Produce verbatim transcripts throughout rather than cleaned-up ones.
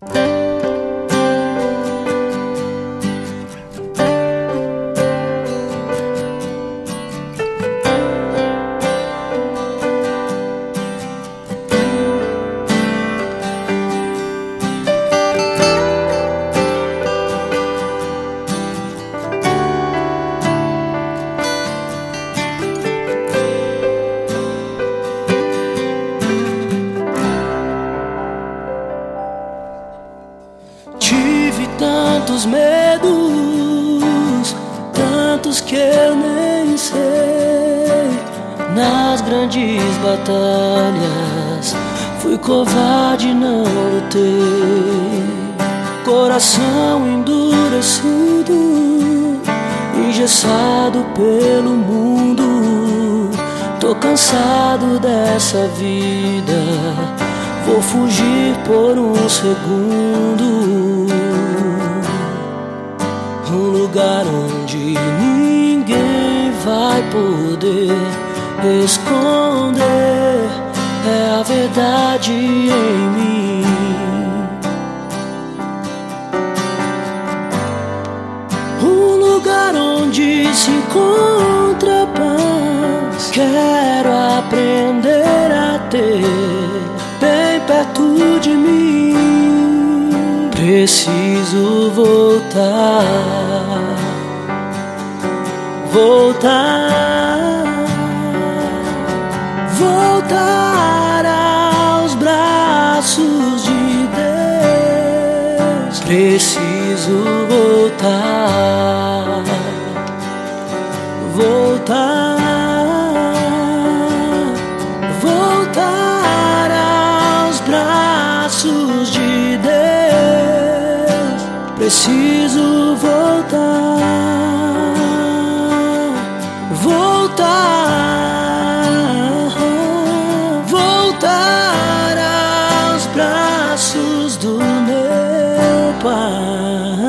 Tive tantos medos, tantos que eu nem sei. Nas grandes batalhas fui covarde e não lutei. Coração endurecido, engessado pelo mundo. Tô cansado dessa vida, vou fugir por um segundo. Um lugar onde ninguém vai poder esconder é a verdade em mim. Um lugar onde se encontra paz, quero aprender a ter bem perto de mim. Preciso voltar, voltar, voltar aos braços de Deus. Preciso voltar, voltar, voltar aos braços de Deus. Preciso voltar, voltar, voltar aos braços do meu Pai.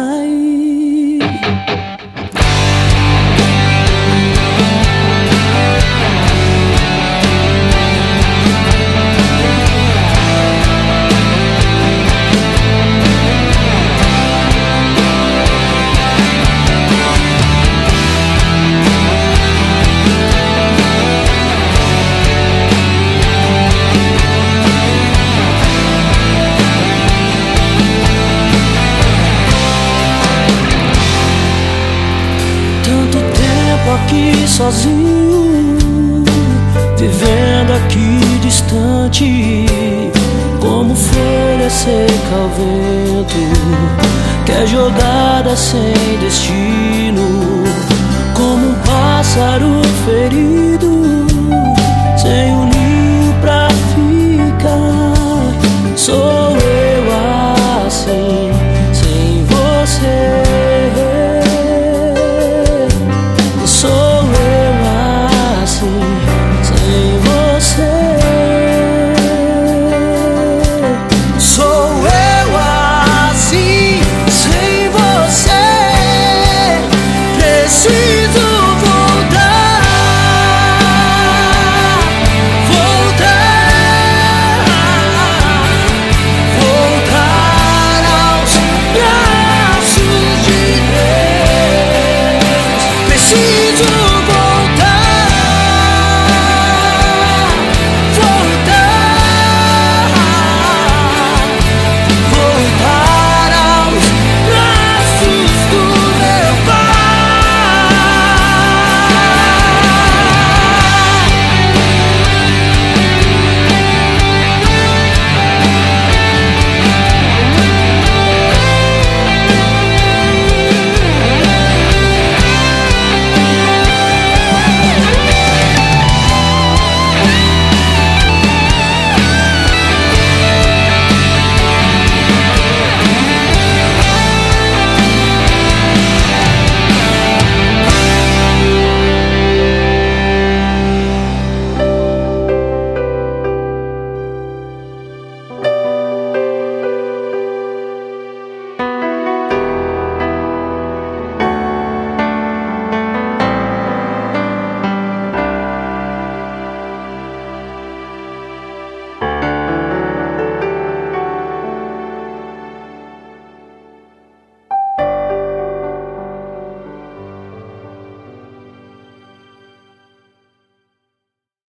Aqui sozinho, vivendo aqui distante, como folha seca ao vento, que é jogada sem destino, como um pássaro ferido, sem um ninho pra ficar. Sou